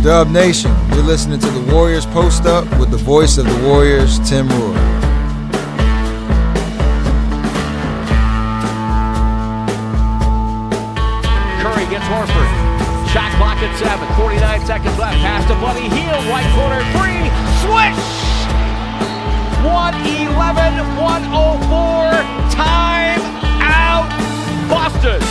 Dub Nation, you're listening to the Warriors Post Up with the voice of the Warriors, Tim Roy. Curry gets Horford. Shot clock at 7. 49 seconds left. Pass to Buddy Hield. Right corner three. Swish! 1:11, 1:04. Time out. Boston.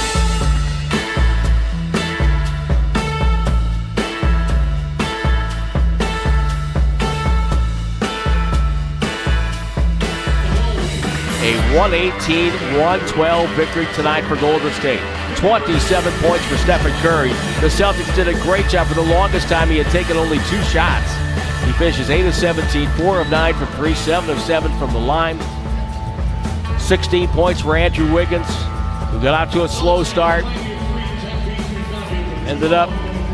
A 118-112 victory tonight for Golden State. 27 points for Stephen Curry. The Celtics did a great job. For the longest time, he had taken only 2 shots. He finishes 8 of 17, 4 of 9 from 3, 7 of 7 from the line. 16 points for Andrew Wiggins, who got out to a slow start. Ended up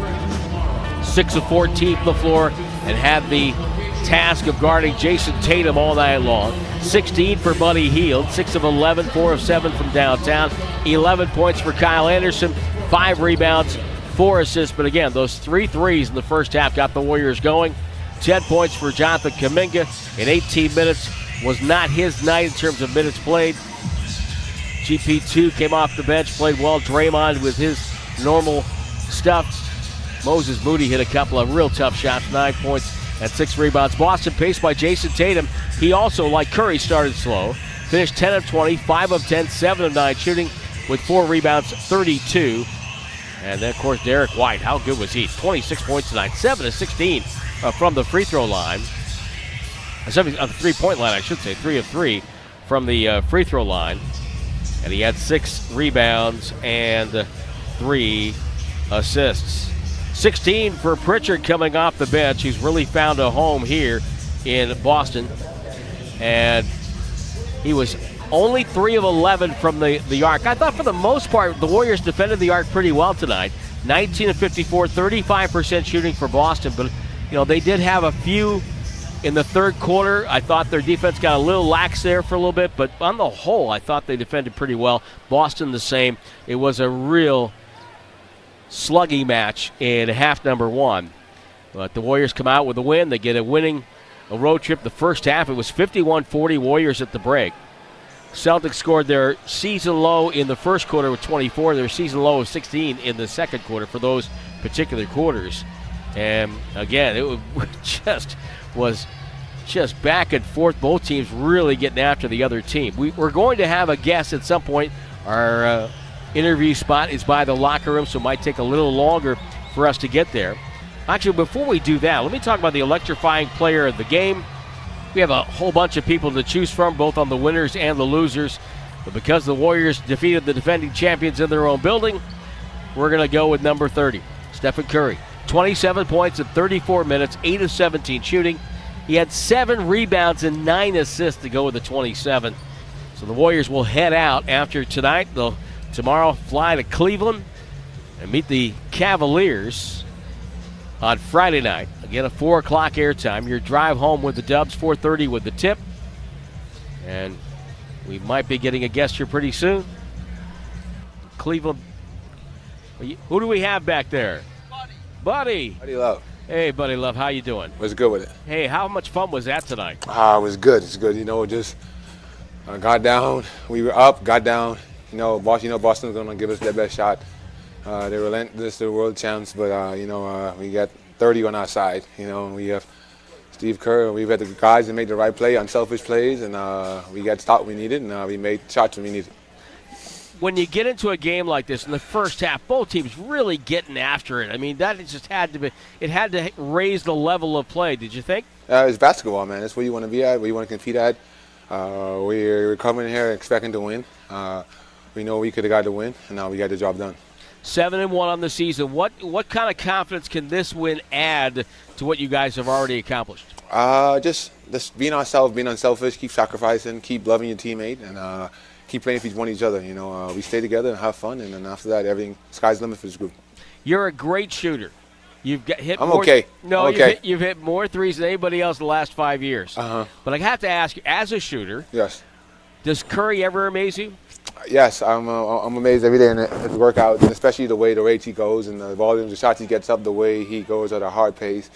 6 of 14 from the floor and had the task of guarding Jason Tatum all night long. 16 for Buddy Hield, 6 of 11, 4 of 7 from downtown. 11 points for Kyle Anderson, 5 rebounds, 4 assists. But again, those 3 threes in the first half got the Warriors going. 10 points for Jonathan Kuminga in 18 minutes. Was not his night in terms of minutes played. GP2 came off the bench, played well. Draymond with his normal stuff. Moses Moody hit a couple of real tough shots, 9 points and 6 rebounds. Boston paced by Jason Tatum. He also, like Curry, started slow. Finished 10 of 20, 5 of 10, 7 of 9 shooting with 4 rebounds, 32. And then, of course, Derek White. How good was he? 26 points tonight, 7 of 16 from the free throw line. 7 on the three-point line, I should say. 3 of 3 from the free throw line. And he had 6 rebounds and 3 assists. 16 for Pritchard coming off the bench. He's really found a home here in Boston. And he was only 3 of 11 from the arc. I thought for the most part the Warriors defended the arc pretty well tonight. 19 of 54, 35% shooting for Boston. But, you know, they did have a few in the third quarter. I thought their defense got a little lax there for a little bit. But on the whole, I thought they defended pretty well. Boston the same. It was a real sluggy match in half number 1. But the Warriors come out with a win. They get a road trip. The first half, it was 51-40 Warriors at the break. Celtics scored their season low in the first quarter with 24, their season low of 16 in the second quarter for those particular quarters. And again, it was just back and forth, both teams really getting after the other team. We're going to have a guest at some point. Our interview spot is by the locker room, so it might take a little longer for us to get there. Actually, before we do that, let me talk about the electrifying player of the game. We have a whole bunch of people to choose from, both on the winners and the losers. But because the Warriors defeated the defending champions in their own building, we're going to go with number 30, Stephen Curry. 27 points in 34 minutes, 8 of 17 shooting. He had 7 rebounds and 9 assists to go with the 27. So the Warriors will head out after tonight. They'll tomorrow fly to Cleveland and meet the Cavaliers on Friday night. Again, a 4 o'clock airtime. Your drive home with the Dubs, 4:30 with the tip. And we might be getting a guest here pretty soon. Cleveland. Who do we have back there? Buddy. Buddy Love. Hey, Buddy Love. How you doing? Was good with it. Hey, how much fun was that tonight? It was good. It's good. You know, just got down. We were up, got down. Boston was going to give us their best shot. They're relentless, they're world champs, but, we got 30 on our side. We have Steve Kerr. We've had the guys that made the right play, unselfish plays, and we got stopped when we needed, and we made shots when we needed. When you get into a game like this in the first half, both teams really getting after it. I mean, that just had to raise the level of play. Did you think? It's basketball, man. That's where you want to be at, where you want to compete at. We're coming here expecting to win. We know we could have got the win, and now we got the job done. 7-1 on the season. What kind of confidence can this win add to what you guys have already accomplished? Just being ourselves, being unselfish, keep sacrificing, keep loving your teammate, and keep playing for each other. We stay together and have fun, and then after that, everything sky's the limit for this group. You're a great shooter. You've hit. I'm more, okay. No, I'm okay. You've hit more threes than anybody else in the last 5 years. Uh-huh. But I have to ask you, as a shooter, yes, does Curry ever amaze you? Yes, I'm amazed every day in his workout, and especially the rate he goes and the volumes, the shots he gets up, the way he goes at a hard pace.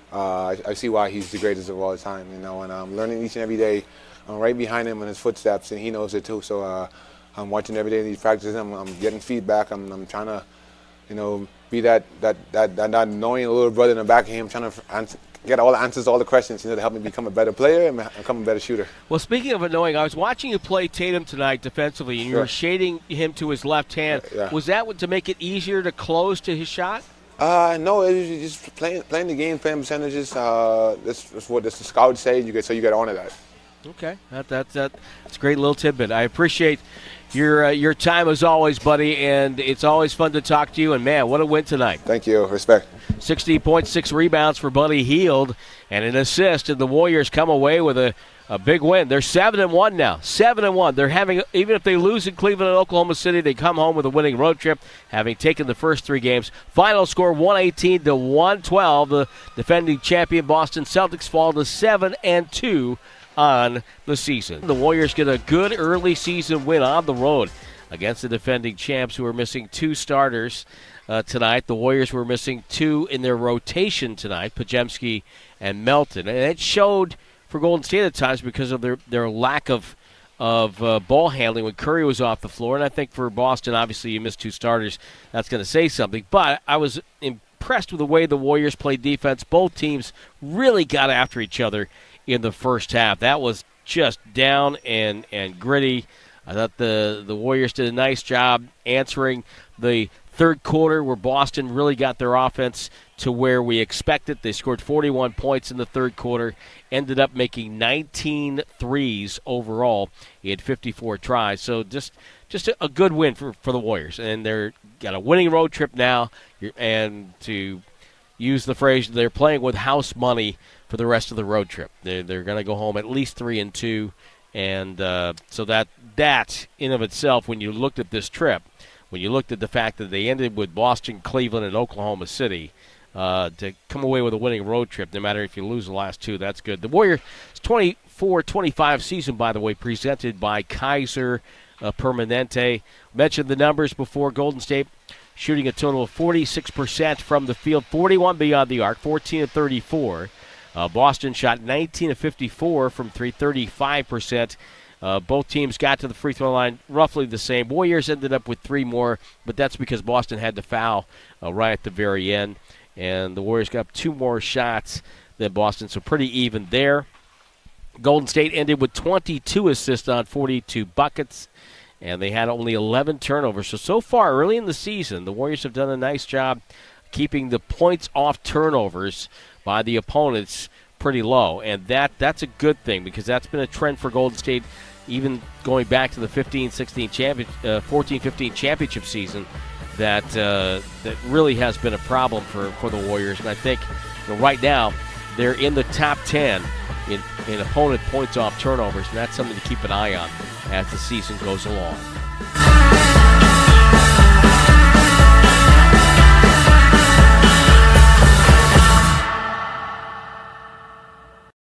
I see why he's the greatest of all time, and I'm learning each and every day. I'm right behind him in his footsteps, and he knows it too. So I'm watching every day these practices. I'm getting feedback. I'm trying to, be that annoying little brother in the back of him, trying to get all the answers to all the questions, to help me become a better player and become a better shooter. Well, speaking of annoying, I was watching you play Tatum tonight defensively, and you were shading him to his left hand. Yeah. Was that to make it easier to close to his shot? No, it was just playing the game, playing percentages. That's what the scouts say. You get on to that. Okay, that's a great little tidbit. I appreciate your time as always, buddy, and it's always fun to talk to you. And man, what a win tonight! Thank you, respect. 60.6 rebounds for Buddy Hield and an assist, and the Warriors come away with a big win. They're 7-1 now. 7-1. They're having, even if they lose in Cleveland and Oklahoma City, they come home with a winning road trip, having taken the first 3 games. Final score 118-112. The defending champion Boston Celtics fall to 7-2 on the season. The Warriors get a good early season win on the road against the defending champs, who are missing 2 starters tonight. The Warriors were missing 2 in their rotation tonight, Podziemski and Melton. And it showed for Golden State at times because of their lack of ball handling when Curry was off the floor. And I think for Boston, obviously you missed 2 starters. That's going to say something. But I was impressed with the way the Warriors played defense. Both teams really got after each other in the first half. That was just down and gritty. I thought the Warriors did a nice job answering the third quarter, where Boston really got their offense to where we expected. They scored 41 points in the third quarter, ended up making 19 threes overall. He had 54 tries. So just a good win for the Warriors. And they're got a winning road trip now, and to use the phrase, they're playing with house money for the rest of the road trip. They're going to go home at least 3-2. And so that in of itself, when you looked at this trip, when you looked at the fact that they ended with Boston, Cleveland, and Oklahoma City, to come away with a winning road trip, no matter if you lose the last 2, that's good. The Warriors' 24-25 season, by the way, presented by Kaiser Permanente. Mentioned the numbers before. Golden State shooting a total of 46% from the field, 41 beyond the arc, 14 of 34. Boston shot 19 of 54 from 3, 35%. Both teams got to the free throw line roughly the same. Warriors ended up with 3 more, but that's because Boston had to foul right at the very end. And the Warriors got 2 more shots than Boston, so pretty even there. Golden State ended with 22 assists on 42 buckets, and they had only 11 turnovers. So far, early in the season, the Warriors have done a nice job keeping the points off turnovers by the opponents pretty low, and that's a good thing, because that's been a trend for Golden State even going back to the 14-15 championship season. That really has been a problem for the Warriors, and I think right now they're in the top 10 in opponent points off turnovers, and that's something to keep an eye on as the season goes along.